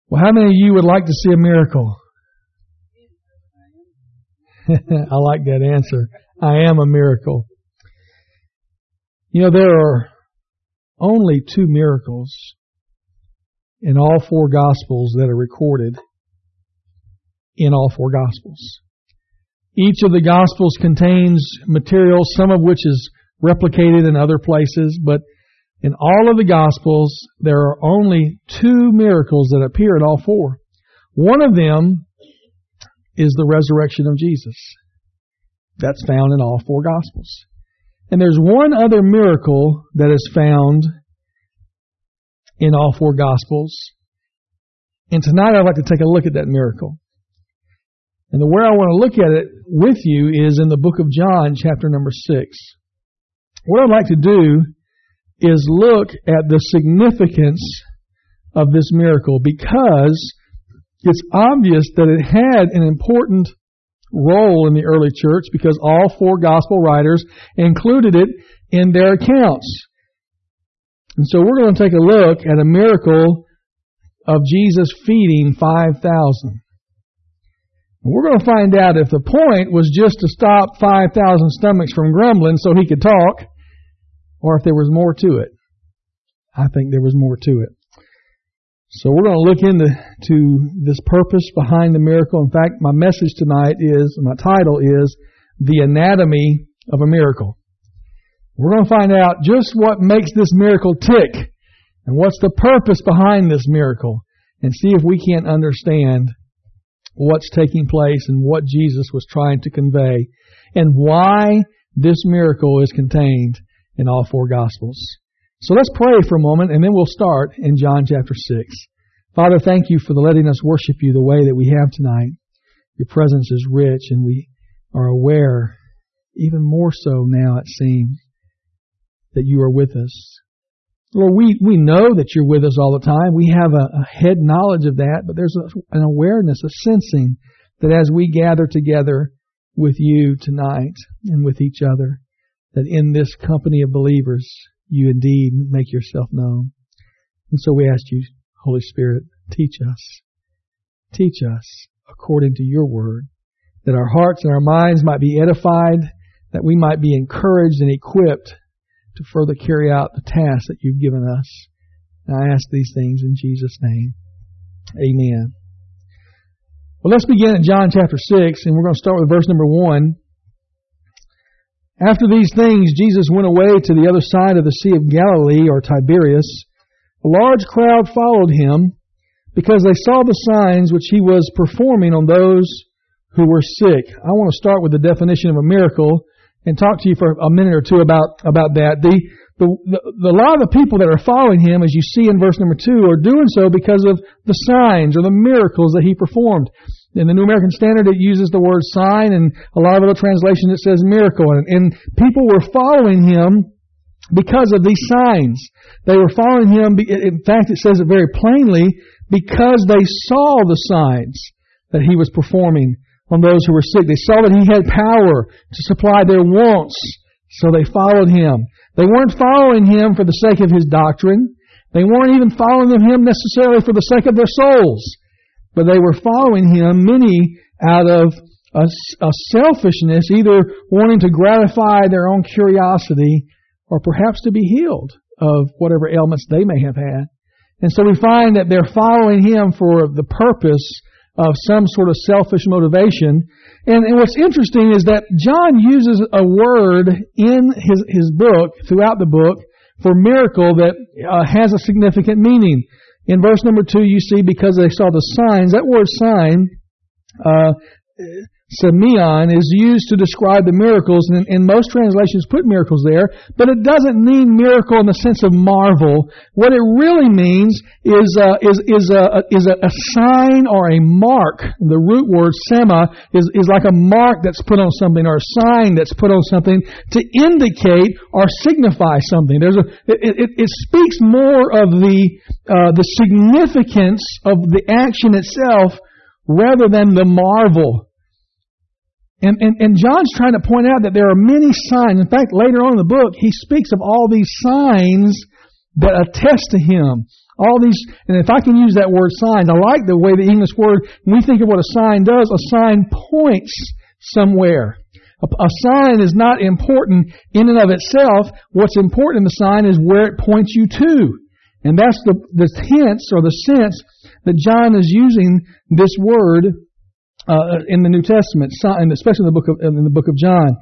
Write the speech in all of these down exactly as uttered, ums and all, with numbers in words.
Well, how many of you would like to see a miracle? I like that answer. I am a miracle. You know, there are only two miracles in all four Gospels that are recorded in all four Gospels. Each of the Gospels contains material, some of which is replicated in other places, but in all of the Gospels, there are only two miracles that appear in all four. One of them is the resurrection of Jesus. That's found in all four Gospels. And there's one other miracle that is found in all four Gospels. And tonight I'd like to take a look at that miracle. And the where I want to look at it with you is in the book of John, chapter number six. What I'd like to do is look at the significance of this miracle, because it's obvious that it had an important role in the early church, because all four gospel writers included it in their accounts. And so we're going to take a look at a miracle of Jesus feeding five thousand. And we're going to find out if the point was just to stop five thousand stomachs from grumbling so he could talk, or if there was more to it. I think there was more to it. So we're going to look into to this purpose behind the miracle. In fact, my message tonight is, my title is, The Anatomy of a Miracle. We're going to find out just what makes this miracle tick, and what's the purpose behind this miracle, and see if we can't understand what's taking place and what Jesus was trying to convey, and why this miracle is contained in all four Gospels. So let's pray for a moment, and then we'll start in John chapter six. Father, thank you for letting us worship you the way that we have tonight. Your presence is rich, and we are aware, even more so now it seems, that you are with us. Lord, we, we know that you're with us all the time. We have a, a head knowledge of that, but there's a, an awareness, a sensing that as we gather together with you tonight and with each other, that in this company of believers, you indeed make yourself known. And so we ask you, Holy Spirit, teach us. Teach us according to your word, that our hearts and our minds might be edified, that we might be encouraged and equipped to further carry out the task that you've given us. And I ask these things in Jesus' name. Amen. Well, let's begin in John chapter six, and we're going to start with verse number one. After these things, Jesus went away to the other side of the Sea of Galilee, or Tiberias. A large crowd followed him, because they saw the signs which he was performing on those who were sick. I want to start with the definition of a miracle and talk to you for a minute or two about, about that. The, the, the, a lot of the people that are following him, as you see in verse number two, are doing so because of the signs or the miracles that he performed. In the New American Standard, it uses the word sign, and a lot of other translations it says miracle. And, and people were following him because of these signs. They were following him, in fact, it says it very plainly, because they saw the signs that he was performing on those who were sick. They saw that he had power to supply their wants, so they followed him. They weren't following him for the sake of his doctrine. They weren't even following him necessarily for the sake of their souls. But they were following him, many out of a, a selfishness, either wanting to gratify their own curiosity or perhaps to be healed of whatever ailments they may have had. And so we find that they're following him for the purpose of some sort of selfish motivation. And, and what's interesting is that John uses a word in his, his book, throughout the book, for miracle that uh, has a significant meaning. In verse number two, you see, because they saw the signs, that word sign, uh, semeion, is used to describe the miracles, and, and most translations put miracles there, but it doesn't mean miracle in the sense of marvel. What it really means is uh, is is a is a, a sign or a mark. The root word sema is is like a mark that's put on something, or a sign that's put on something to indicate or signify something. There's a it, it, it speaks more of the uh, the significance of the action itself rather than the marvel. And, and, and John's trying to point out that there are many signs. In fact, later on in the book, he speaks of all these signs that attest to him. All these, and if I can use that word signs, I like the way the English word, when we think of what a sign does, a sign points somewhere. A, a sign is not important in and of itself. What's important in the sign is where it points you to. And that's the, the tense or the sense that John is using this word uh, in the New Testament, and especially in the book of, in the book of John.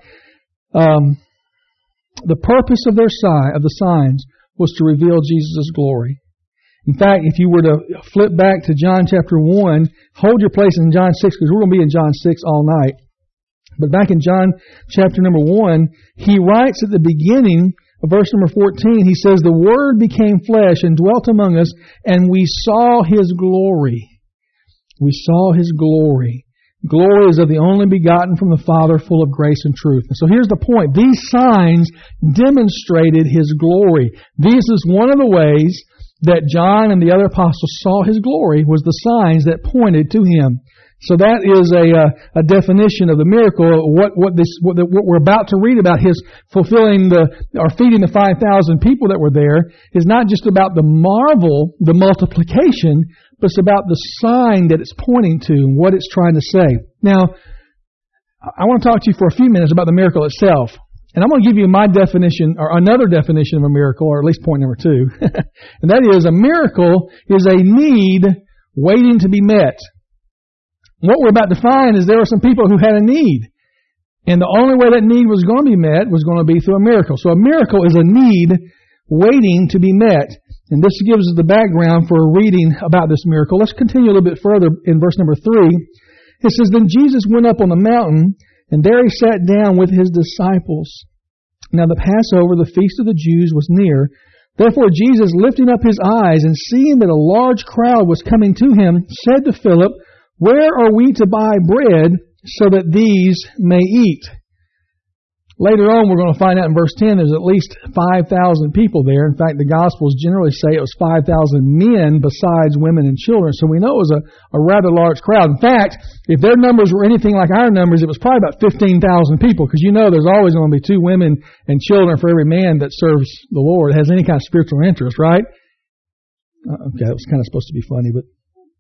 Um, the purpose of their sign, of the signs was to reveal Jesus' glory. In fact, if you were to flip back to John chapter one, hold your place in John six, because we're going to be in John six all night. But back in John chapter number one, he writes at the beginning of verse number fourteen, he says, "The Word became flesh and dwelt among us, and we saw His glory." We saw His glory. Glory is of the only begotten from the Father, full of grace and truth. And so here's the point. These signs demonstrated His glory. This is one of the ways that John and the other apostles saw His glory, was the signs that pointed to Him. So that is a uh, a definition of the miracle. What what this what, the, what we're about to read about His fulfilling the or feeding the five thousand people that were there is not just about the marvel, the multiplication, but it's about the sign that it's pointing to and what it's trying to say. Now, I want to talk to you for a few minutes about the miracle itself. And I'm going to give you my definition, or another definition of a miracle, or at least point number two. And that is, a miracle is a need waiting to be met. What we're about to find is there were some people who had a need. And the only way that need was going to be met was going to be through a miracle. So a miracle is a need waiting to be met. And this gives us the background for reading about this miracle. Let's continue a little bit further in verse number three. It says, "Then Jesus went up on the mountain, and there He sat down with His disciples. Now the Passover, the feast of the Jews, was near. Therefore Jesus, lifting up His eyes and seeing that a large crowd was coming to Him, said to Philip, 'Where are we to buy bread so that these may eat?'" Later on, we're going to find out in verse ten, there's at least five thousand people there. In fact, the Gospels generally say it was five thousand men besides women and children. So we know it was a, a rather large crowd. In fact, if their numbers were anything like our numbers, it was probably about fifteen thousand people, because you know there's always going to be two women and children for every man that serves the Lord, has any kind of spiritual interest, right? Uh, okay, that was kind of supposed to be funny, but...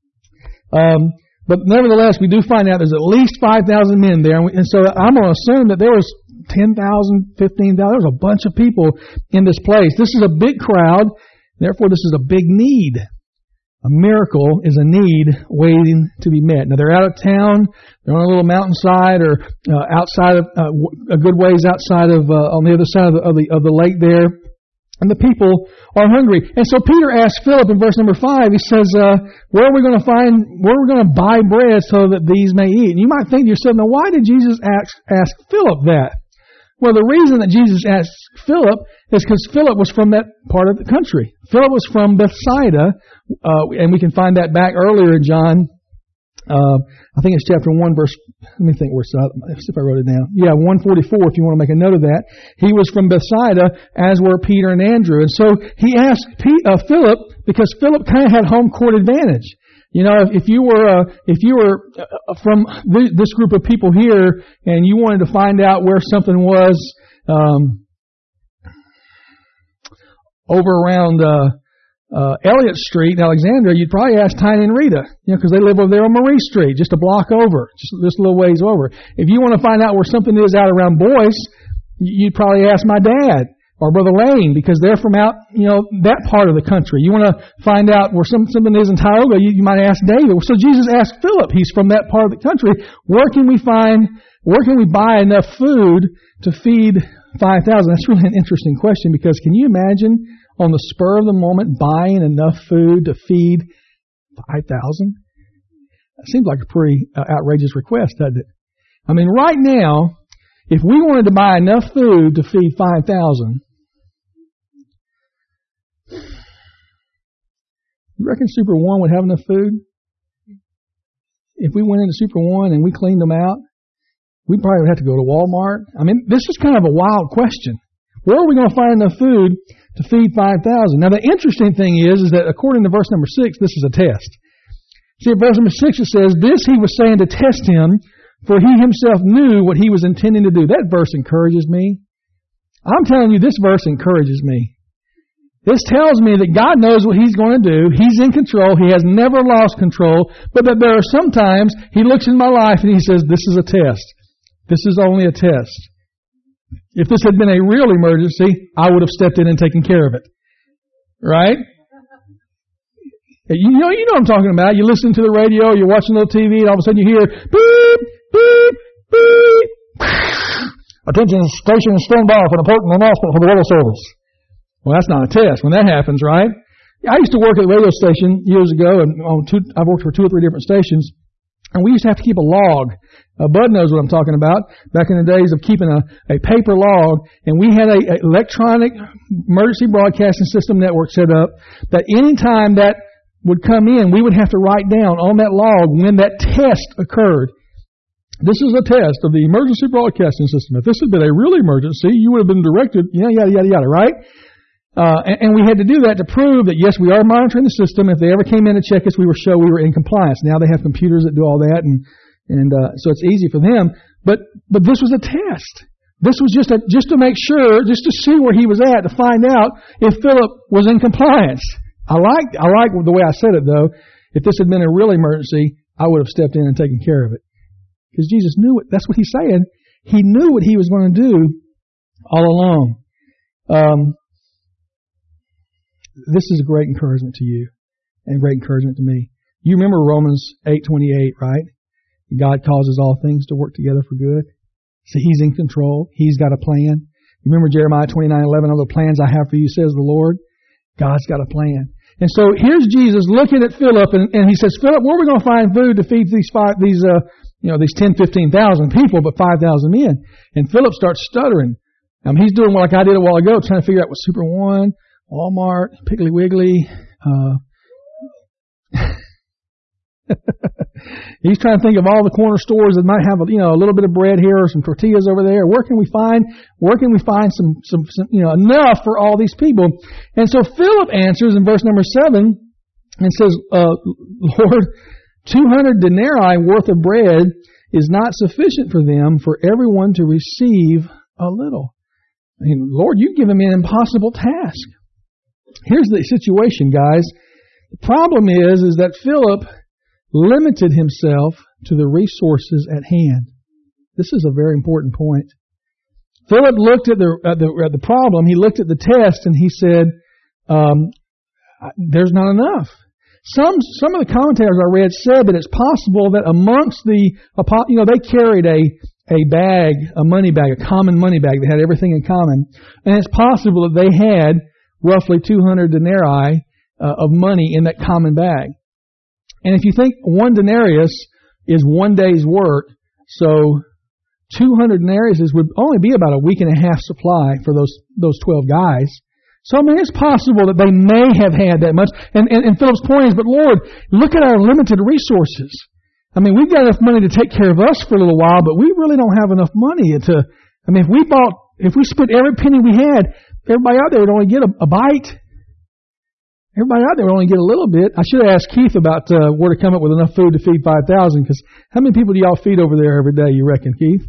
Um, But nevertheless, we do find out there's at least five thousand men there. And, we, and so I'm going to assume that there was ten thousand, fifteen thousand. There was a bunch of people in this place. This is a big crowd. Therefore, this is a big need. A miracle is a need waiting to be met. Now, they're out of town. They're on a little mountainside or uh, outside of, uh, a good ways outside of, uh, on the other side of the, of the, of the lake there. And the people are hungry. And so Peter asked Philip in verse number five, he says, uh, where are we going to find, where are we going to buy bread so that these may eat? And you might think to yourself, now why did Jesus ask, ask Philip that? Well, the reason that Jesus asked Philip is because Philip was from that part of the country. Philip was from Bethsaida, uh, and we can find that back earlier in John. Uh, I think it's chapter one, verse, let me think where it's at. Let's see if I wrote it down. Yeah, one forty-four, if you want to make a note of that. He was from Bethsaida, as were Peter and Andrew. And so he asked Pete, uh, Philip, because Philip kind of had home court advantage. You know, if, if you were, uh, if you were uh, from th- this group of people here, and you wanted to find out where something was, um, over around, uh, Uh, Elliott Street in Alexandria, you'd probably ask Tiny and Rita, you know, because they live over there on Marie Street, just a block over, just this little ways over. If you want to find out where something is out around Boyce, you'd probably ask my dad or Brother Lane, because they're from out, you know, that part of the country. You want to find out where some, something is in Tioga, you, you might ask David. So Jesus asked Philip, he's from that part of the country, where can we find, where can we buy enough food to feed five thousand? That's really an interesting question, because can you imagine on the spur of the moment buying enough food to feed five thousand? That seems like a pretty uh, outrageous request, doesn't it? I mean, right now, if we wanted to buy enough food to feed five thousand, you reckon Super One would have enough food? If we went into Super One and we cleaned them out, we probably would have to go to Walmart. I mean, this is kind of a wild question. Where are we going to find enough food to feed five thousand? Now, the interesting thing is, is that according to verse number six, this is a test. See, at verse number six it says, this he was saying to test him, for he himself knew what he was intending to do. That verse encourages me. I'm telling you, this verse encourages me. This tells me that God knows what He's going to do. He's in control. He has never lost control. But that there are sometimes He looks in my life and He says, this is a test. This is only a test. If this had been a real emergency, I would have stepped in and taken care of it. Right? You know, you know what I'm talking about. You listen to the radio, you're watching a little T V, and all of a sudden you hear, beep, beep, beep. Attention, station stand by for an important announcement for the weather service. Well, that's not a test when that happens, right? I used to work at a radio station years ago, and on two, I've worked for two or three different stations, and we used to have to keep a log. Uh, Bud knows what I'm talking about. Back in the days of keeping a, a paper log, and we had a, a electronic emergency broadcasting system network set up that any time that would come in, we would have to write down on that log when that test occurred. This is a test of the emergency broadcasting system. If this had been a real emergency, you would have been directed, you know, yada, yada, yada, right? Uh, and, and we had to do that to prove that, yes, we are monitoring the system. If they ever came in to check us, we were show we were in compliance. Now they have computers that do all that, and and uh, so it's easy for them. But but this was a test. This was just a, just to make sure, just to see where he was at, to find out if Philip was in compliance. I like I like the way I said it, though. If this had been a real emergency, I would have stepped in and taken care of it. Because Jesus knew it. That's what He's saying. He knew what He was going to do all along. Um, this is a great encouragement to you and great encouragement to me. You remember Romans eight twenty-eight, right? God causes all things to work together for good. So He's in control. He's got a plan. You remember Jeremiah twenty-nine eleven, all the plans I have for you, says the Lord. God's got a plan. And so here's Jesus looking at Philip, and, and He says, Philip, where are we going to find food to feed these five, these, uh, you know, these ten, fifteen thousand people, but five thousand men? And Philip starts stuttering. I mean, he's doing like I did a while ago, trying to figure out what Super One, Walmart, Piggly Wiggly, uh, he's trying to think of all the corner stores that might have, you know, a little bit of bread here or some tortillas over there. Where can we find, where can we find some, some, some, you know, enough for all these people? And so Philip answers in verse number seven and says, uh, Lord, two hundred denarii worth of bread is not sufficient for them, for everyone to receive a little. I mean, Lord, you've given me an impossible task. Here's the situation, guys. The problem is, is that Philip limited himself to the resources at hand. This is a very important point. Philip looked at the at the, at the problem. He looked at the test, and he said, um, "There's not enough." Some some of the commentators I read said that it's possible that amongst the, you know, they carried a a bag, a money bag, a common money bag. They had everything in common, and it's possible that they had roughly two hundred denarii uh, of money in that common bag. And if you think one denarius is one day's work, so two hundred denarius would only be about a week and a half supply for those those twelve guys. So, I mean, it's possible that they may have had that much. And, and, and Philip's point is, but Lord, look at our limited resources. I mean, we've got enough money to take care of us for a little while, but we really don't have enough money to, I mean, if we bought, if we spent every penny we had, everybody out there would only get a, a bite. Everybody out there would only get a little bit. I should have asked Keith about uh, where to come up with enough food to feed five thousand, because how many people do y'all feed over there every day, you reckon, Keith?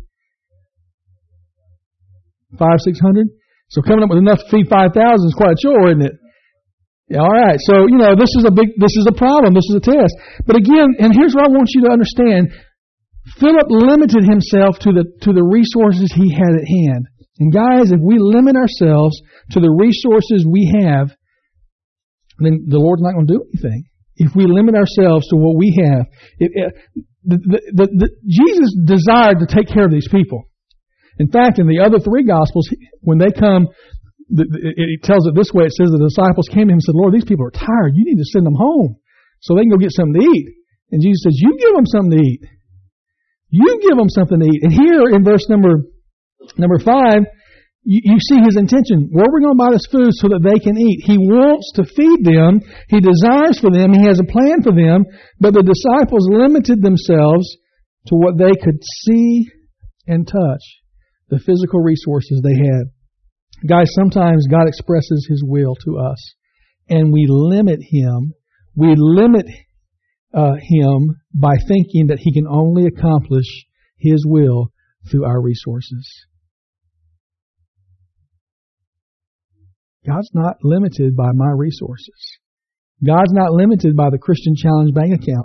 Five, six hundred? So coming up with enough to feed five thousand is quite a chore, isn't it? Yeah, all right. So, you know, this is a big, this is a problem. This is a test. But again, and here's what I want you to understand. Philip limited himself to the, to the resources he had at hand. And guys, if we limit ourselves to the resources we have, then the Lord's not going to do anything. If we limit ourselves to what we have. It, it, the, the, the, the, Jesus desired to take care of these people. In fact, in the other three Gospels, when they come, the, it, it tells it this way. It says the disciples came to him and said, Lord, these people are tired. You need to send them home so they can go get something to eat. And Jesus says, you give them something to eat. You give them something to eat. And here in verse number number five, You, you see his intention. Where are we going to buy this food so that they can eat? He wants to feed them. He desires for them. He has a plan for them. But the disciples limited themselves to what they could see and touch, the physical resources they had. Guys, sometimes God expresses His will to us, and we limit Him. We limit uh, Him by thinking that He can only accomplish His will through our resources. God's not limited by my resources. God's not limited by the Christian Challenge bank account.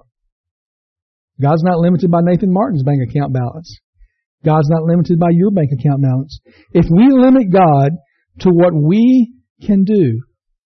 God's not limited by Nathan Martin's bank account balance. God's not limited by your bank account balance. If we limit God to what we can do,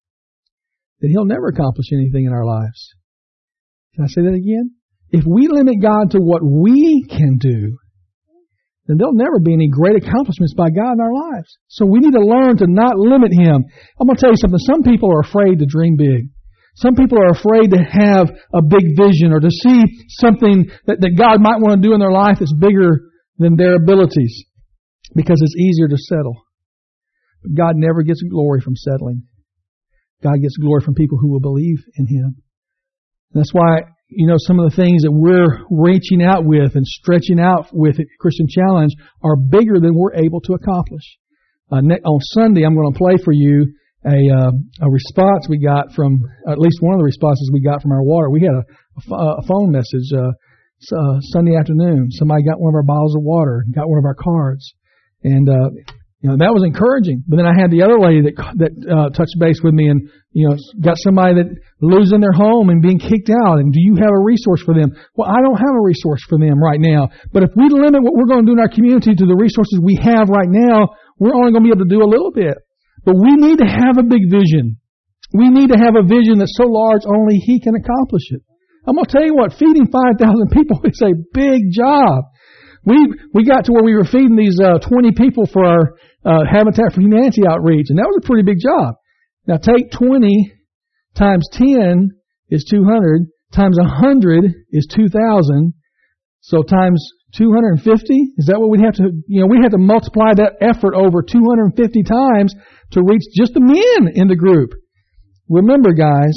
then He'll never accomplish anything in our lives. Can I say that again? If we limit God to what we can do, then there'll never be any great accomplishments by God in our lives. So we need to learn to not limit Him. I'm going to tell you something. Some people are afraid to dream big. Some people are afraid to have a big vision or to see something that, that God might want to do in their life that's bigger than their abilities because it's easier to settle. But God never gets glory from settling. God gets glory from people who will believe in Him. That's why, you know, some of the things that we're reaching out with and stretching out with at Christian Challenge are bigger than we're able to accomplish. Uh, on Sunday, I'm going to play for you a uh, a response we got from, at least one of the responses we got from our water. We had a, a, a phone message uh, uh, Sunday afternoon. Somebody got one of our bottles of water, got one of our cards, and uh, you know that was encouraging. But then I had the other lady that that uh, touched base with me, and you know got somebody that losing their home and being kicked out. And do you have a resource for them? Well, I don't have a resource for them right now. But if we limit what we're going to do in our community to the resources we have right now, we're only going to be able to do a little bit. But we need to have a big vision. We need to have a vision that's so large only He can accomplish it. I'm going to tell you what, feeding five thousand people is a big job. We we got to where we were feeding these uh, twenty people for our uh, Habitat for Humanity outreach, and that was a pretty big job. Now take twenty times ten is two hundred, times one hundred is two thousand, so times two hundred fifty, is that what we'd have to, you know, we had to multiply that effort over two hundred fifty times to reach just the men in the group. Remember, guys,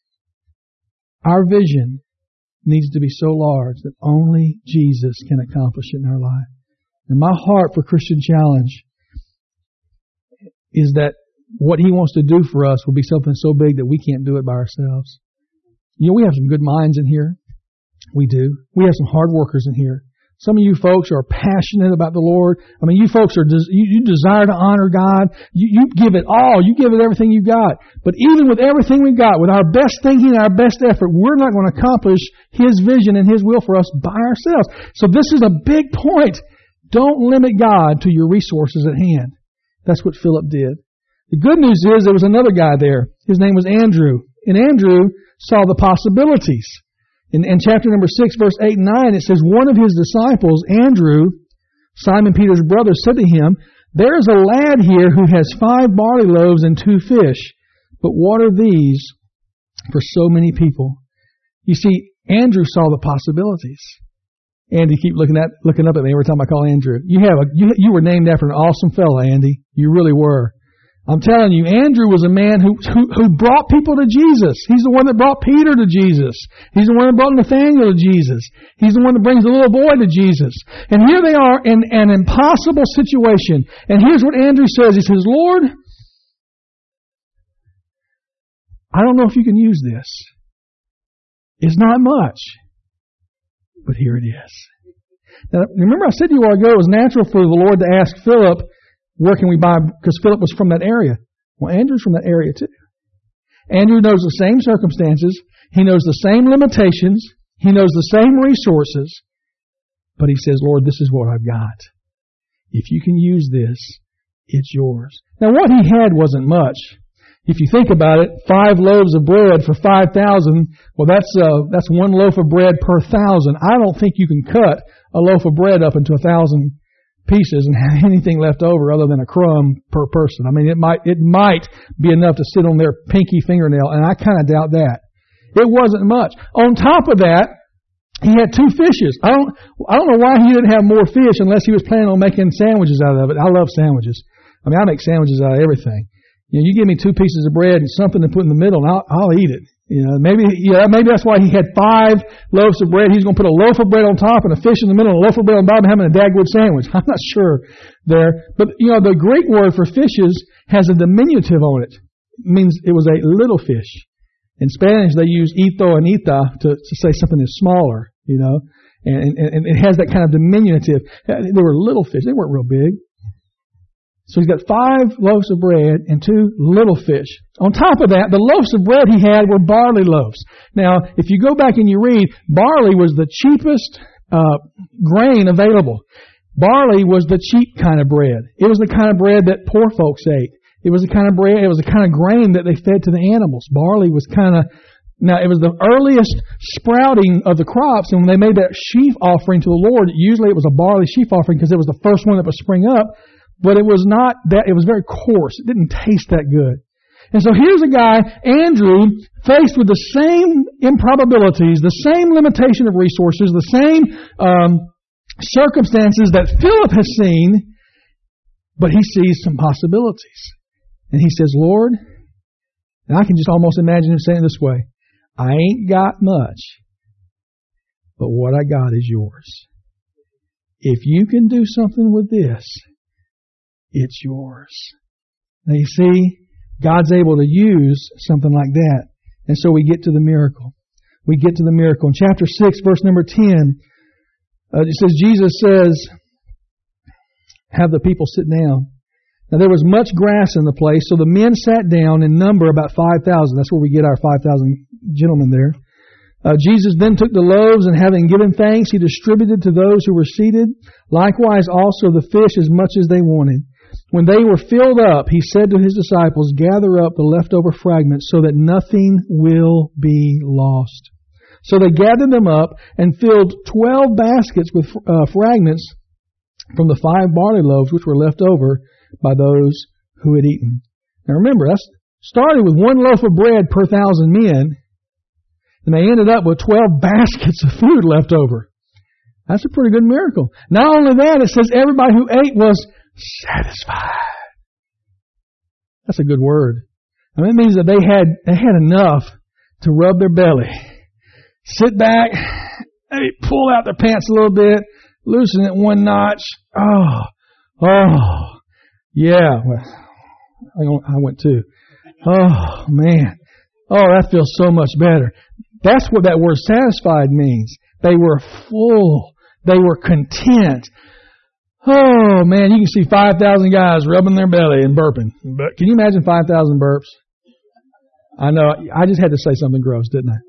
our vision needs to be so large that only Jesus can accomplish it in our life. And my heart for Christian Challenge is that what He wants to do for us will be something so big that we can't do it by ourselves. You know, we have some good minds in here. We do. We have some hard workers in here. Some of you folks are passionate about the Lord. I mean, you folks are, you, you desire to honor God. You, you give it all. You give it everything you got. But even with everything we've got, with our best thinking and our best effort, we're not going to accomplish His vision and His will for us by ourselves. So this is a big point. Don't limit God to your resources at hand. That's what Philip did. The good news is there was another guy there. His name was Andrew. And Andrew saw the possibilities. In, in chapter number six, verse eight and nine, it says, one of his disciples, Andrew, Simon Peter's brother, said to him, there is a lad here who has five barley loaves and two fish, but what are these for so many people? You see, Andrew saw the possibilities. Andy, keep looking at looking up at me every time I call Andrew. You have a you, you were named after an awesome fella, Andy. You really were. I'm telling you, Andrew was a man who, who who brought people to Jesus. He's the one that brought Peter to Jesus. He's the one that brought Nathaniel to Jesus. He's the one that brings the little boy to Jesus. And here they are in an impossible situation. And here's what Andrew says. He says, Lord, I don't know if you can use this. It's not much, but here it is. Now, remember I said to you a while ago, it was natural for the Lord to ask Philip, where can we buy? Because Philip was from that area. Well, Andrew's from that area too. Andrew knows the same circumstances. He knows the same limitations. He knows the same resources. But he says, Lord, this is what I've got. If you can use this, it's yours. Now, what he had wasn't much. If you think about it, five loaves of bread for five thousand, well, that's uh, that's one loaf of bread per thousand. I don't think you can cut a loaf of bread up into a thousand pieces and have anything left over other than a crumb per person. I mean, it might it might be enough to sit on their pinky fingernail, and I kind of doubt that. It wasn't much. On top of that, he had two fishes. I don't I don't know why he didn't have more fish unless he was planning on making sandwiches out of it. I love sandwiches. I mean, I make sandwiches out of everything. You know, you give me two pieces of bread and something to put in the middle, and I'll, I'll eat it. You know, maybe, yeah, maybe that's why he had five loaves of bread. He's going to put a loaf of bread on top and a fish in the middle and a loaf of bread on the bottom, having a dagwood sandwich. I'm not sure there. But, you know, the Greek word for fishes has a diminutive on it. It means it was a little fish. In Spanish, they use ito and ita to, to say something is smaller, you know, and, and, and it has that kind of diminutive. They were little fish. They weren't real big. So he's got five loaves of bread and two little fish. On top of that, the loaves of bread he had were barley loaves. Now, if you go back and you read, barley was the cheapest uh, grain available. Barley was the cheap kind of bread. It was the kind of bread that poor folks ate. It was the kind of bread, it was the kind of grain that they fed to the animals. Barley was kind of, now it was the earliest sprouting of the crops, and when they made that sheaf offering to the Lord, usually it was a barley sheaf offering because it was the first one that would spring up. But it was not that, it was very coarse. It didn't taste that good. And so here's a guy, Andrew, faced with the same improbabilities, the same limitation of resources, the same um, circumstances that Philip has seen, but he sees some possibilities. And he says, Lord, and I can just almost imagine him saying it this way, I ain't got much, but what I got is yours. If you can do something with this, it's yours. Now you see, God's able to use something like that. And so we get to the miracle. We get to the miracle. In chapter six, verse number ten, uh, it says, Jesus says, have the people sit down. Now there was much grass in the place, so the men sat down in number about five thousand. That's where we get our five thousand gentlemen there. Uh, Jesus then took the loaves, and having given thanks, he distributed to those who were seated. Likewise also the fish as much as they wanted. When they were filled up, he said to his disciples, gather up the leftover fragments so that nothing will be lost. So they gathered them up and filled twelve baskets with uh, fragments from the five barley loaves which were left over by those who had eaten. Now remember, that's started with one loaf of bread per thousand men, and they ended up with twelve baskets of food left over. That's a pretty good miracle. Not only that, it says everybody who ate was satisfied. That's a good word. I mean, it means that they had they had enough to rub their belly, sit back, maybe pull out their pants a little bit, loosen it one notch. Oh, oh, yeah. Well, I went too. Oh man, oh that feels so much better. That's what that word satisfied means. They were full. They were content. Oh, man, you can see five thousand guys rubbing their belly and burping. But can you imagine five thousand burps? I know. I just had to say something gross, didn't I?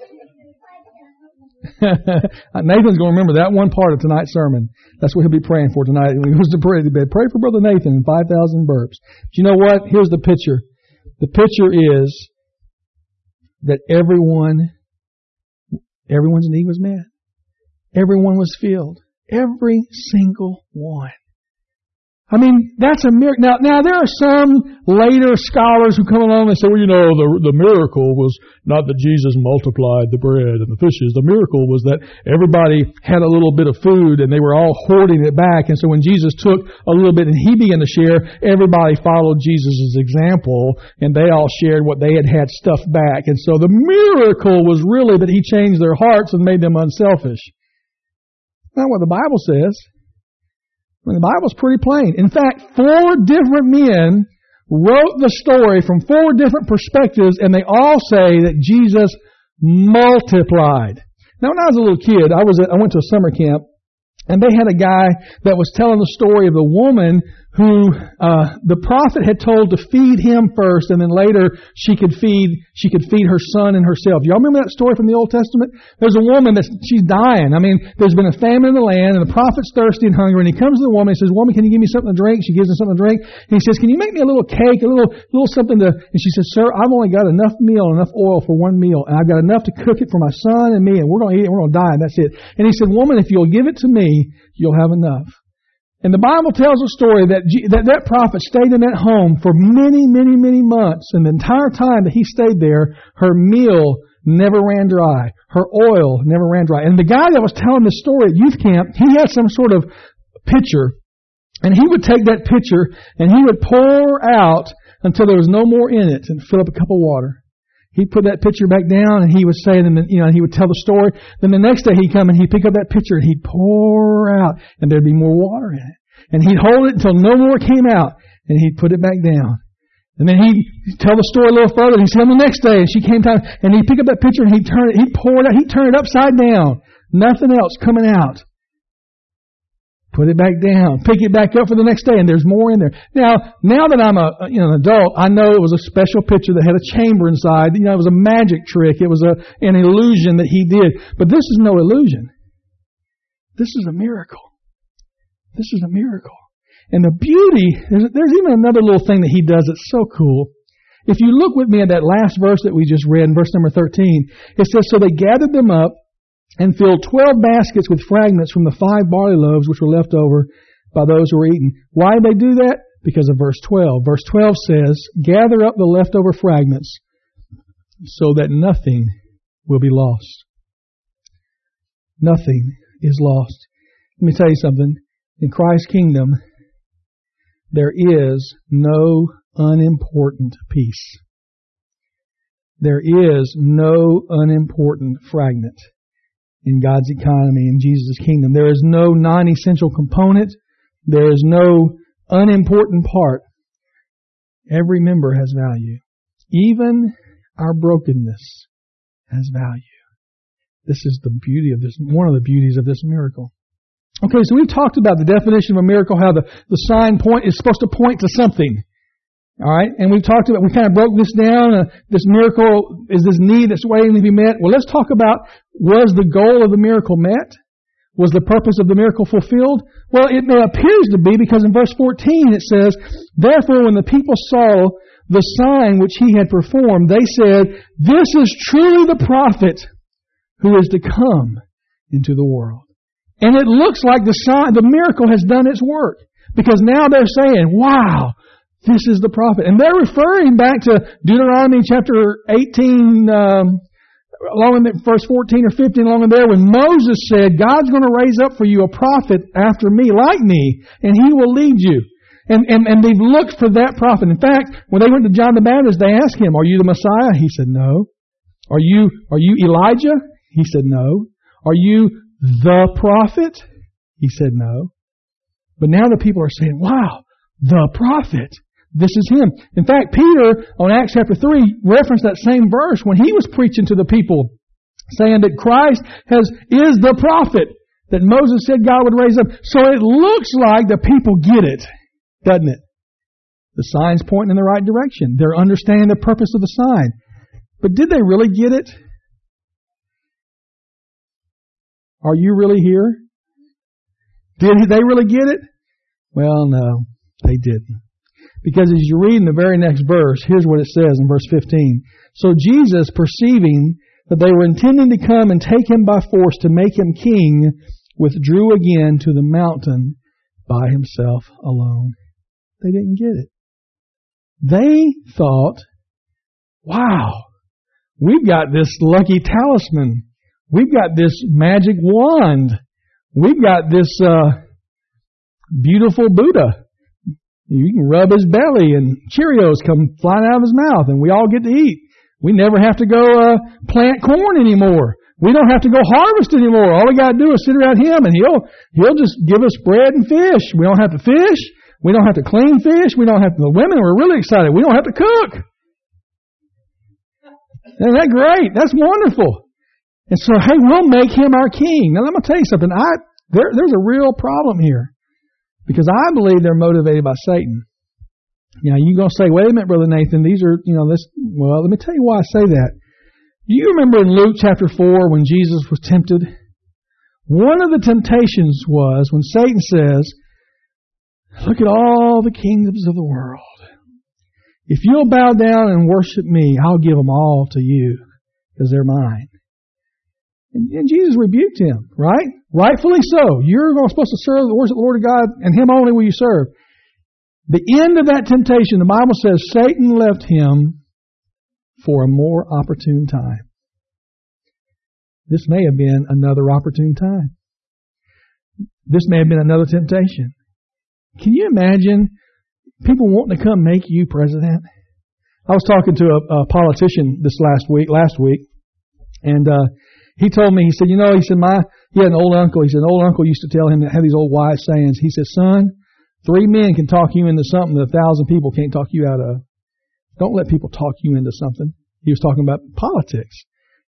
Nathan's going to remember that one part of tonight's sermon. That's what he'll be praying for tonight when he goes to pray to bed. Pray for Brother Nathan and five thousand burps. But you know what? Here's the picture. The picture is that everyone, everyone's need was met. Everyone was filled. Every single one. I mean, that's a miracle. Now, now there are some later scholars who come along and say, well, you know, the the miracle was not that Jesus multiplied the bread and the fishes. The miracle was that everybody had a little bit of food and they were all hoarding it back. And so when Jesus took a little bit and he began to share, everybody followed Jesus' example and they all shared what they had had stuffed back. And so the miracle was really that he changed their hearts and made them unselfish. Not what the Bible says. I mean, the Bible's pretty plain. In fact, four different men wrote the story from four different perspectives, and they all say that Jesus multiplied. Now, when I was a little kid, I was at, I went to a summer camp, and they had a guy that was telling the story of the woman who uh the prophet had told to feed him first, and then later she could feed she could feed her son and herself. Y'all remember that story from the Old Testament? There's a woman that's she's dying. I mean, there's been a famine in the land, and the prophet's thirsty and hungry, and he comes to the woman and says, "Woman, can you give me something to drink?" She gives him something to drink, and he says, "Can you make me a little cake, a little little something to?" And she says, "Sir, I've only got enough meal, enough oil for one meal, and I've got enough to cook it for my son and me, and we're going to eat it, and we're going to die, and that's it." And he said, "Woman, if you'll give it to me, you'll have enough." And the Bible tells a story that that, that prophet stayed in that home for many, many, many months. And the entire time that he stayed there, her meal never ran dry. Her oil never ran dry. And the guy that was telling the story at youth camp, he had some sort of pitcher. And he would take that pitcher and he would pour out until there was no more in it and fill up a cup of water. He'd put that pitcher back down and he would say, and then, you know, he would tell the story. Then the next day he'd come and he'd pick up that pitcher and he'd pour out and there'd be more water in it. And he'd hold it until no more came out and he'd put it back down. And then he'd tell the story a little further. He'd say on the next day and she came time and he'd pick up that pitcher and he'd turn it, he'd pour it out, he'd turn it upside down. Nothing else coming out. Put it back down. Pick it back up for the next day, and there's more in there. Now, now that I'm a you know an adult, I know it was a special picture that had a chamber inside. You know, it was a magic trick. It was a an illusion that he did. But this is no illusion. This is a miracle. This is a miracle. And the beauty, there's, there's even another little thing that he does that's so cool. If you look with me at that last verse that we just read, in verse number thirteen, it says, "So they gathered them up and filled twelve baskets with fragments from the five barley loaves which were left over by those who were eaten." Why did they do that? Because of verse twelve. Verse twelve says, "Gather up the leftover fragments so that nothing will be lost." Nothing is lost. Let me tell you something. In Christ's kingdom, there is no unimportant piece. There is no unimportant fragment in God's economy, in Jesus' kingdom. There is no non-essential component. There is no unimportant part. Every member has value. Even our brokenness has value. This is the beauty of this, one of the beauties of this miracle. Okay, so we've talked about the definition of a miracle, how the, the sign point is supposed to point to something. All right, and we've talked about, we kind of broke this down. Uh, this miracle is this need that's waiting to be met. Well, let's talk about, was the goal of the miracle met? Was the purpose of the miracle fulfilled? Well, it appears to be, because in verse fourteen it says, "Therefore when the people saw the sign which he had performed, they said, 'This is truly the prophet who is to come into the world.'" And it looks like the sign, the miracle has done its work, because now they're saying, "Wow, this is the prophet." And they're referring back to Deuteronomy chapter eighteen, um, along in verse fourteen or fifteen, along in there, when Moses said, "God's going to raise up for you a prophet after me, like me, and he will lead you." And, and, and they've looked for that prophet. In fact, when they went to John the Baptist, they asked him, "Are you the Messiah?" He said, "No." Are you, are you Elijah?" He said, "No." "Are you the prophet?" He said, "No." But now the people are saying, "Wow, the prophet. This is him." In fact, Peter, on Acts chapter three, referenced that same verse when he was preaching to the people, saying that Christ has is the prophet that Moses said God would raise up. So it looks like the people get it, doesn't it? The sign's pointing in the right direction. They're understanding the purpose of the sign. But did they really get it? Are you really here? Did they really get it? Well, no, they didn't. Because as you read in the very next verse, here's what it says in verse fifteen. "So Jesus, perceiving that they were intending to come and take him by force to make him king, withdrew again to the mountain by himself alone." They didn't get it. They thought, "Wow, we've got this lucky talisman. We've got this magic wand. We've got this uh, beautiful Buddha. You can rub his belly and Cheerios come flying out of his mouth and we all get to eat. We never have to go uh, plant corn anymore. We don't have to go harvest anymore. All we got to do is sit around him and he'll he'll just give us bread and fish. We don't have to fish. We don't have to clean fish. We don't have to, the women were really excited. We don't have to cook. Isn't that great? That's wonderful. And so, hey, we'll make him our king. Now, let me tell you something. I there, there's a real problem here, because I believe they're motivated by Satan. Now, you're going to say, "Wait a minute, Brother Nathan. These are, you know, this." Well, let me tell you why I say that. You remember in Luke chapter four when Jesus was tempted? One of the temptations was when Satan says, "Look at all the kingdoms of the world. If you'll bow down and worship me, I'll give them all to you because they're mine." And, and Jesus rebuked him, right? Rightfully so. You're supposed to serve the worship of the Lord of God, and him only will you serve. The end of that temptation, the Bible says, Satan left him for a more opportune time. This may have been another opportune time. This may have been another temptation. Can you imagine people wanting to come make you president? I was talking to a, a politician this last week, last week, and uh, he told me, he said, you know, he said, my, he had an old uncle. He said, an old uncle used to tell him that had these old wise sayings. He said, son, three men can talk you into something that a thousand people can't talk you out of. Don't let people talk you into something. He was talking about politics.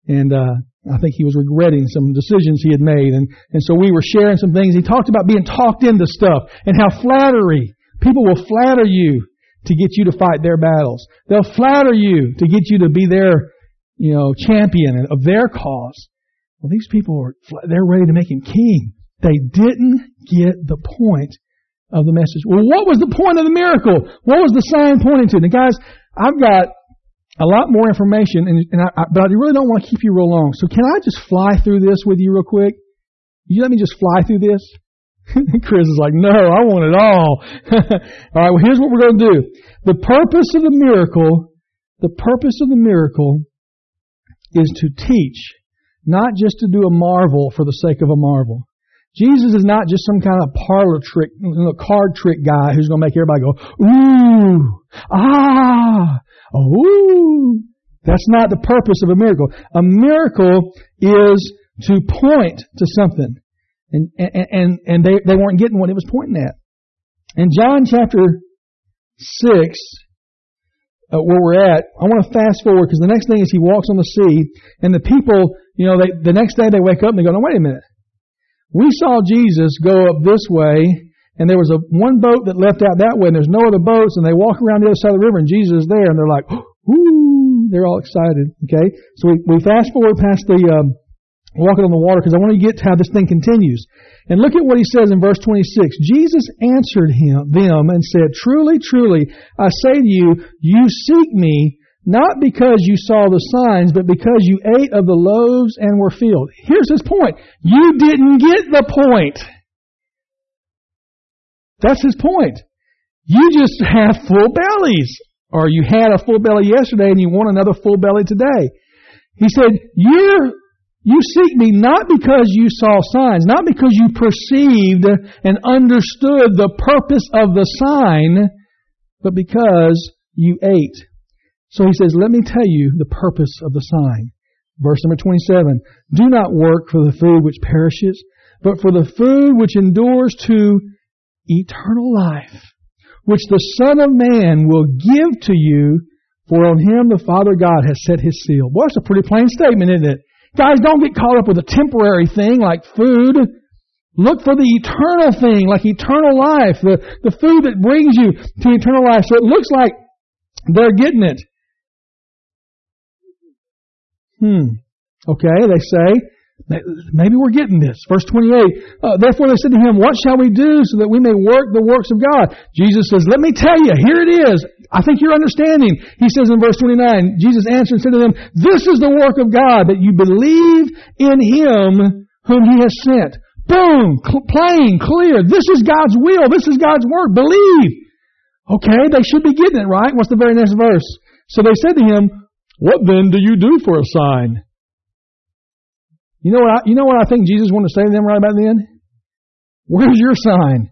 And uh, I think he was regretting some decisions he had made. And, and so we were sharing some things. He talked about being talked into stuff and how flattery, people will flatter you to get you to fight their battles. They'll flatter you to get you to be their, you know, champion of their cause. Well, these people are, they're ready to make him king. They didn't get the point of the message. Well, what was the point of the miracle? What was the sign pointing to? Now, guys, I've got a lot more information, and, and I, I, but I really don't want to keep you real long. So can I just fly through this with you real quick? You let me just fly through this? Chris is like, no, I want it all. All right, well, here's what we're going to do. The purpose of the miracle, the purpose of the miracle is to teach, not just to do a marvel for the sake of a marvel. Jesus is not just some kind of parlor trick, you know, card trick guy who's going to make everybody go, ooh, ah, ooh. That's not the purpose of a miracle. A miracle is to point to something. And, and, and, and they, they weren't getting what it was pointing at. In John chapter six, uh, where we're at, I want to fast forward because the next thing is he walks on the sea, and the people, you know, they, the next day they wake up and they go, no, wait a minute. We saw Jesus go up this way, and there was a one boat that left out that way, and there's no other boats, and they walk around the other side of the river, and Jesus is there, and they're like, ooh, they're all excited. Okay, so we, we fast forward past the um, walking on the water because I want to get to how this thing continues. And look at what he says in verse twenty-six. Jesus answered him them and said, truly, truly, I say to you, you seek me, not because you saw the signs, but because you ate of the loaves and were filled. Here's his point. You didn't get the point. That's his point. You just have full bellies. Or you had a full belly yesterday and you want another full belly today. He said, You're, you seek me not because you saw signs, not because you perceived and understood the purpose of the sign, but because you ate. So he says, let me tell you the purpose of the sign. Verse number twenty-seven, do not work for the food which perishes, but for the food which endures to eternal life, which the Son of Man will give to you, for on him the Father God has set his seal. Boy, that's a pretty plain statement, isn't it? Guys, don't get caught up with a temporary thing like food. Look for the eternal thing, like eternal life, the, the food that brings you to eternal life. So it looks like they're getting it. Hmm. Okay, they say, maybe we're getting this. Verse twenty-eight, uh, therefore they said to him, what shall we do so that we may work the works of God? Jesus says, let me tell you, here it is. I think you're understanding. He says in verse twenty-nine, Jesus answered and said to them, this is the work of God, that you believe in him whom he has sent. Boom! Cl- plain, clear. This is God's will. This is God's work. Believe. Okay, they should be getting it, right? What's the very next verse? So they said to him, what then do you do for a sign? You know what I, you know what I think Jesus wanted to say to them right about then? Where's your sign?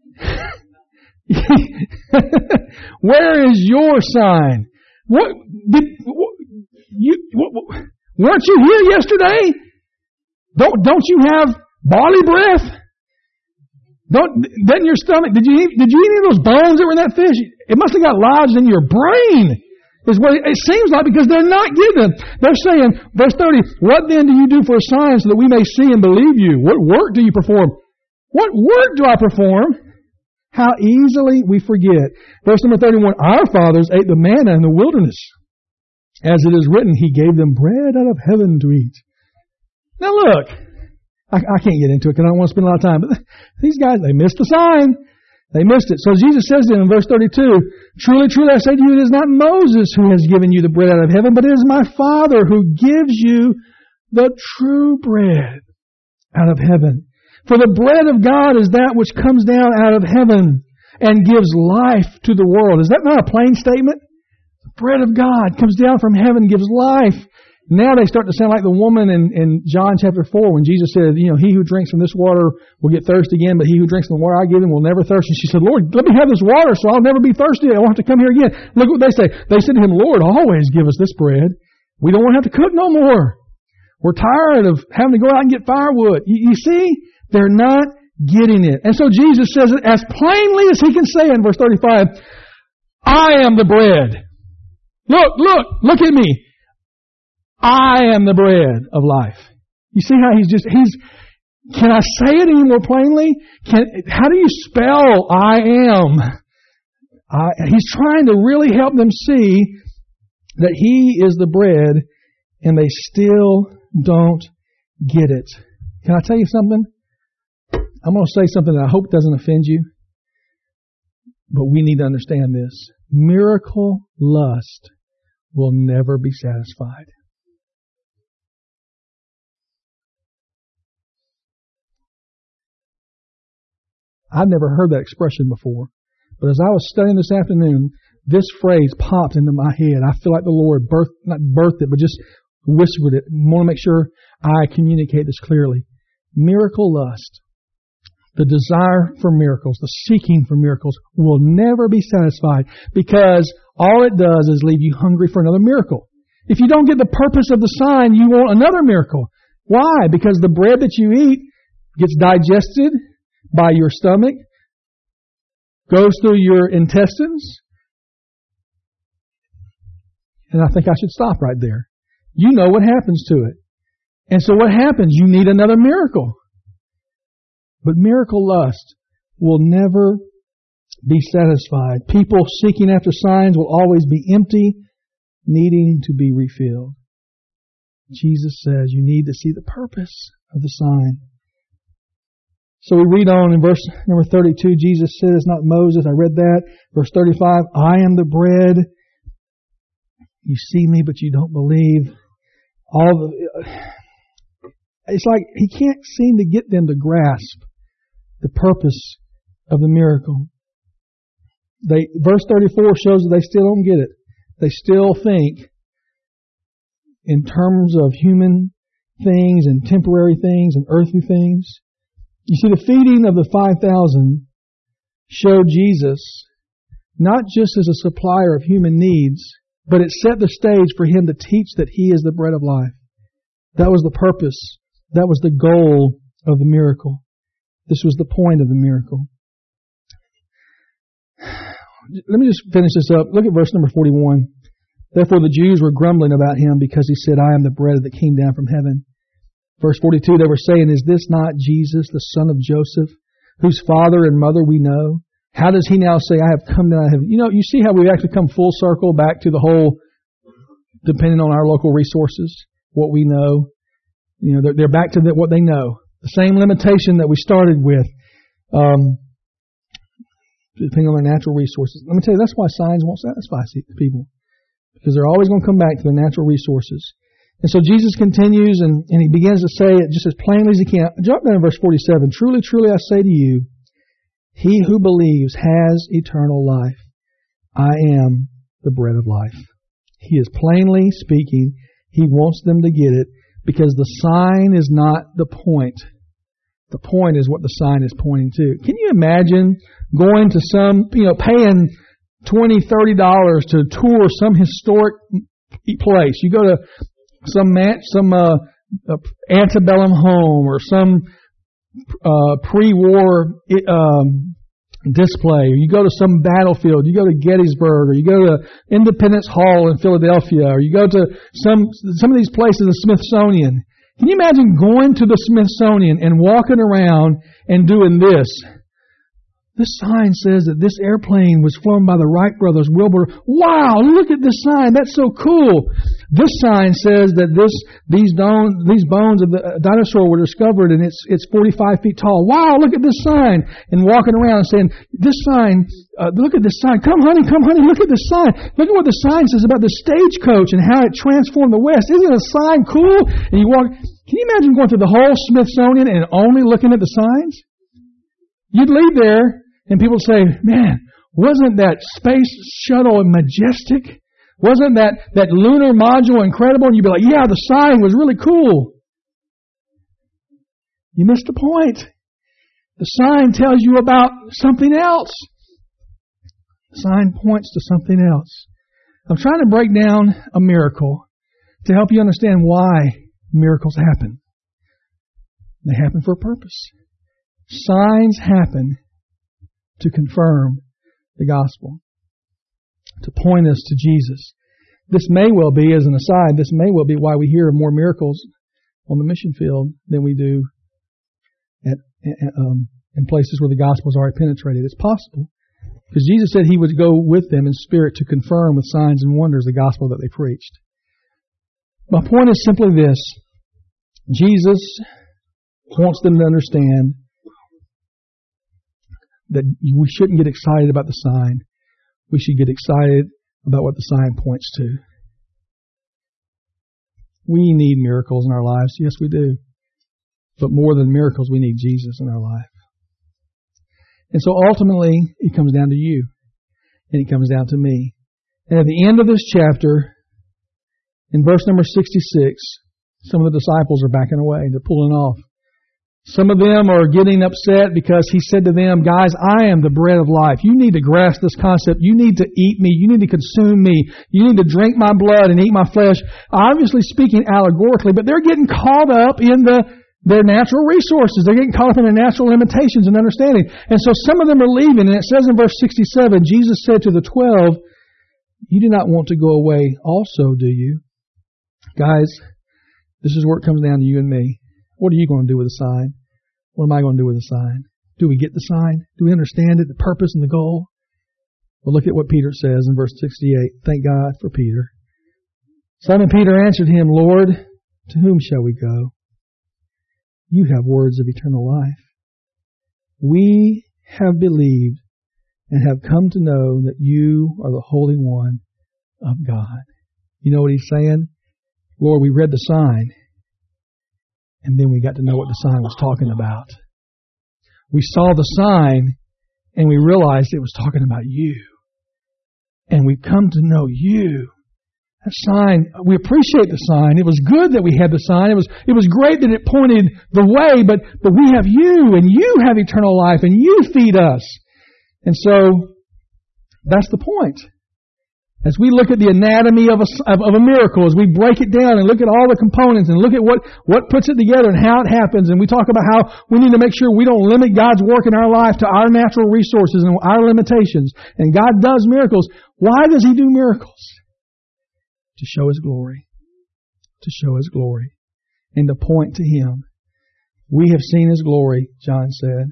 Where is your sign? What did what, you? What, weren't you here yesterday? Don't don't you have barley breath? Don't doesn't your stomach? Did you eat? Did you eat any of those bones that were in that fish? It must have got lodged in your brain. Is what it seems like, because they're not giving. They're saying, verse thirty, what then do you do for a sign so that we may see and believe you? What work do you perform? What work do I perform? How easily we forget. Verse number thirty-one, our fathers ate the manna in the wilderness. As it is written, he gave them bread out of heaven to eat. Now look, I, I can't get into it because I don't want to spend a lot of time, but these guys, they missed the sign. They missed it. So Jesus says to them in verse thirty-two, truly, truly, I say to you, it is not Moses who has given you the bread out of heaven, but it is my Father who gives you the true bread out of heaven. For the bread of God is that which comes down out of heaven and gives life to the world. Is that not a plain statement? The bread of God comes down from heaven, gives life. Now they start to sound like the woman in, in John chapter four when Jesus said, you know, he who drinks from this water will get thirsty again, but he who drinks from the water I give him will never thirst. And she said, Lord, let me have this water so I'll never be thirsty. I won't have to come here again. Look what they say. They said to him, Lord, always give us this bread. We don't want to have to cook no more. We're tired of having to go out and get firewood. You, you see, they're not getting it. And so Jesus says it as plainly as he can say in verse thirty-five, I am the bread. Look, look, look at me. I am the bread of life. You see how he's just, he's, can I say it any more plainly? Can, how do you spell I am? I, he's trying to really help them see that he is the bread, and they still don't get it. Can I tell you something? I'm going to say something that I hope doesn't offend you, but we need to understand this. Miracle lust will never be satisfied. I've never heard that expression before, but as I was studying this afternoon, this phrase popped into my head. I feel like the Lord birthed, not birthed it, but just whispered it. I want to make sure I communicate this clearly. Miracle lust, the desire for miracles, the seeking for miracles, will never be satisfied, because all it does is leave you hungry for another miracle. If you don't get the purpose of the sign, you want another miracle. Why? Because the bread that you eat gets digested by your stomach, goes through your intestines, and I think I should stop right there. You know what happens to it. And so what happens? You need another miracle. But miracle lust will never be satisfied. People seeking after signs will always be empty, needing to be refilled. Jesus says you need to see the purpose of the sign. So we read on in verse number thirty-two, Jesus says, not Moses, I read that. Verse thirty-five, I am the bread. You see me, but you don't believe. All the, it's like he can't seem to get them to grasp the purpose of the miracle. They, verse thirty-four shows that they still don't get it. They still think in terms of human things and temporary things and earthly things. You see, the feeding of the five thousand showed Jesus not just as a supplier of human needs, but it set the stage for him to teach that he is the bread of life. That was the purpose. That was the goal of the miracle. This was the point of the miracle. Let me just finish this up. Look at verse number forty-one. Therefore the Jews were grumbling about him because he said, I am the bread that came down from heaven. Verse forty-two, they were saying, is this not Jesus, the son of Joseph, whose father and mother we know? How does he now say, I have come down out of heaven? You know, you see how we've actually come full circle back to the whole, depending on our local resources, what we know. You know, they're, they're back to the, what they know. The same limitation that we started with, um, depending on their natural resources. Let me tell you, that's why signs won't satisfy people, because they're always going to come back to their natural resources. And so Jesus continues, and, and he begins to say it just as plainly as he can. Drop down to verse forty-seven. Truly, truly, I say to you, he who believes has eternal life. I am the bread of life. He is plainly speaking. He wants them to get it, because the sign is not the point. The point is what the sign is pointing to. Can you imagine going to some, you know, paying twenty dollars, thirty dollars to tour some historic place? You go to some match, some uh, antebellum home, or some uh, pre-war um, display. Or you go to some battlefield. You go to Gettysburg, or you go to Independence Hall in Philadelphia, or you go to some some of these places, the Smithsonian. Can you imagine going to the Smithsonian and walking around and doing this? This sign says that this airplane was flown by the Wright brothers, Wilbur. Wow, look at this sign. That's so cool. This sign says that this these don, these bones of the dinosaur were discovered, and it's it's forty-five feet tall. Wow, look at this sign. And walking around and saying, this sign, uh, look at this sign. Come, honey, come, honey, look at this sign. Look at what the sign says about the stagecoach and how it transformed the West. Isn't a sign cool? And you walk. Can you imagine going through the whole Smithsonian and only looking at the signs? You'd leave there, and people say, man, wasn't that space shuttle majestic? Wasn't that, that lunar module incredible? And you'd be like, yeah, the sign was really cool. You missed the point. The sign tells you about something else. The sign points to something else. I'm trying to break down a miracle to help you understand why miracles happen. They happen for a purpose. Signs happen to confirm the gospel, to point us to Jesus. this may well be, as an aside, this may well be why we hear of more miracles on the mission field than we do at, um, in places where the gospel is already penetrated. It's possible. Because Jesus said He would go with them in spirit to confirm with signs and wonders the gospel that they preached. My point is simply this. Jesus wants them to understand that we shouldn't get excited about the sign. We should get excited about what the sign points to. We need miracles in our lives. Yes, we do. But more than miracles, we need Jesus in our life. And so ultimately, it comes down to you. And it comes down to me. And at the end of this chapter, in verse number sixty-six, some of the disciples are backing away. They're pulling off. Some of them are getting upset because He said to them, guys, I am the bread of life. You need to grasp this concept. You need to eat me. You need to consume me. You need to drink my blood and eat my flesh. Obviously speaking allegorically, but they're getting caught up in the their natural resources. They're getting caught up in their natural limitations and understanding. And so some of them are leaving. And it says in verse sixty-seven, Jesus said to the twelve, you do not want to go away also, do you? Guys, this is where it comes down to you and me. What are you going to do with the sign? What am I going to do with the sign? Do we get the sign? Do we understand it, the purpose and the goal? Well, look at what Peter says in verse sixty-eight. Thank God for Peter. Simon Peter answered Him, Lord, to whom shall we go? You have words of eternal life. We have believed and have come to know that you are the Holy One of God. You know what He's saying? Lord, we read the sign, and then we got to know what the sign was talking about. We saw the sign, and we realized it was talking about you. And we've come to know you. That sign, we appreciate the sign. It was good that we had the sign. It was it was great that it pointed the way, but, but we have you, and you have eternal life, and you feed us. And so, that's the point. As we look at the anatomy of a, of, of a miracle, as we break it down and look at all the components and look at what, what puts it together and how it happens, and we talk about how we need to make sure we don't limit God's work in our life to our natural resources and our limitations. And God does miracles. Why does He do miracles? To show His glory. To show His glory. And to point to Him. We have seen His glory, John said.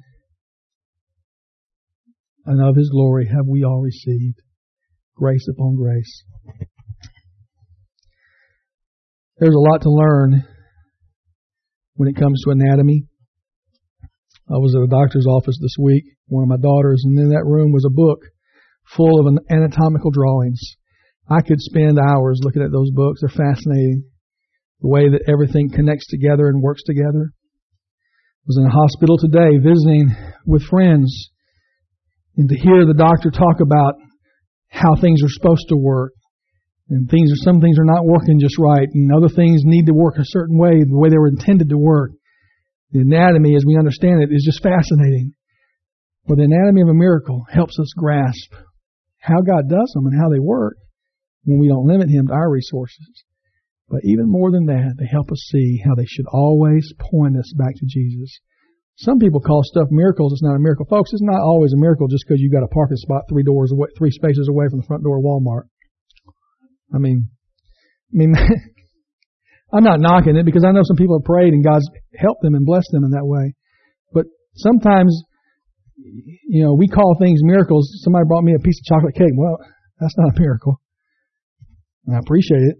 And of His glory have we all received. Grace upon grace. There's a lot to learn when it comes to anatomy. I was at a doctor's office this week, one of my daughters, and in that room was a book full of anatomical drawings. I could spend hours looking at those books. They're fascinating. The way that everything connects together and works together. I was in a hospital today visiting with friends, and to hear the doctor talk about how things are supposed to work. And things are, some things are not working just right, and other things need to work a certain way, the way they were intended to work. The anatomy, as we understand it, is just fascinating. Well, the anatomy of a miracle helps us grasp how God does them and how they work when we don't limit Him to our resources. But even more than that, they help us see how they should always point us back to Jesus. Some people call stuff miracles. It's not a miracle. Folks, it's not always a miracle just because you got a parking spot three doors away, three spaces away from the front door of Walmart. I mean, I mean, I'm not knocking it because I know some people have prayed and God's helped them and blessed them in that way. But sometimes, you know, we call things miracles. Somebody brought me a piece of chocolate cake. Well, that's not a miracle. And I appreciate it.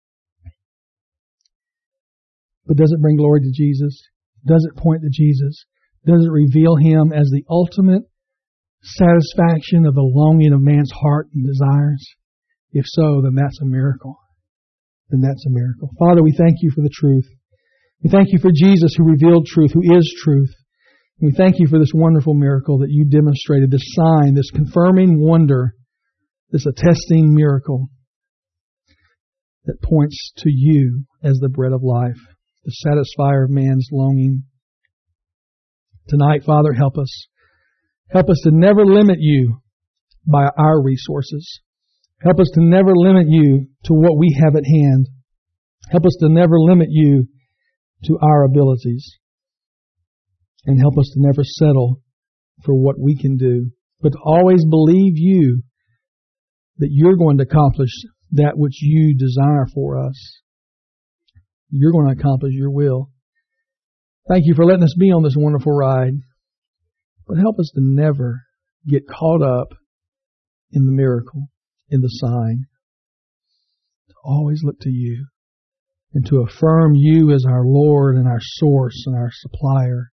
But does it bring glory to Jesus? Does it point to Jesus? Does it reveal Him as the ultimate satisfaction of the longing of man's heart and desires? If so, then that's a miracle. Then that's a miracle. Father, we thank You for the truth. We thank You for Jesus who revealed truth, who is truth. And we thank You for this wonderful miracle that You demonstrated, this sign, this confirming wonder, this attesting miracle that points to You as the bread of life, the satisfier of man's longing. Tonight, Father, help us. Help us to never limit You by our resources. Help us to never limit You to what we have at hand. Help us to never limit You to our abilities. And help us to never settle for what we can do, but to always believe You that You're going to accomplish that which you desire for us. You're going to accomplish your will. Thank you for letting us be on this wonderful ride. But help us to never get caught up in the miracle, in the sign. To always look to you and to affirm you as our Lord and our source and our supplier.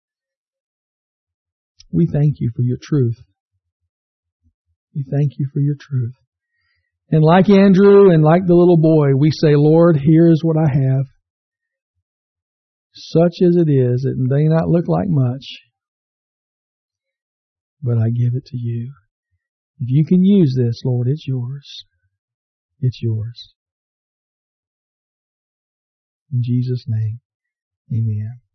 We thank you for your truth. We thank you for your truth. And like Andrew and like the little boy, we say, Lord, here is what I have. Such as it is, it may not look like much, but I give it to you. If you can use this, Lord, it's yours. It's yours. In Jesus' name, amen.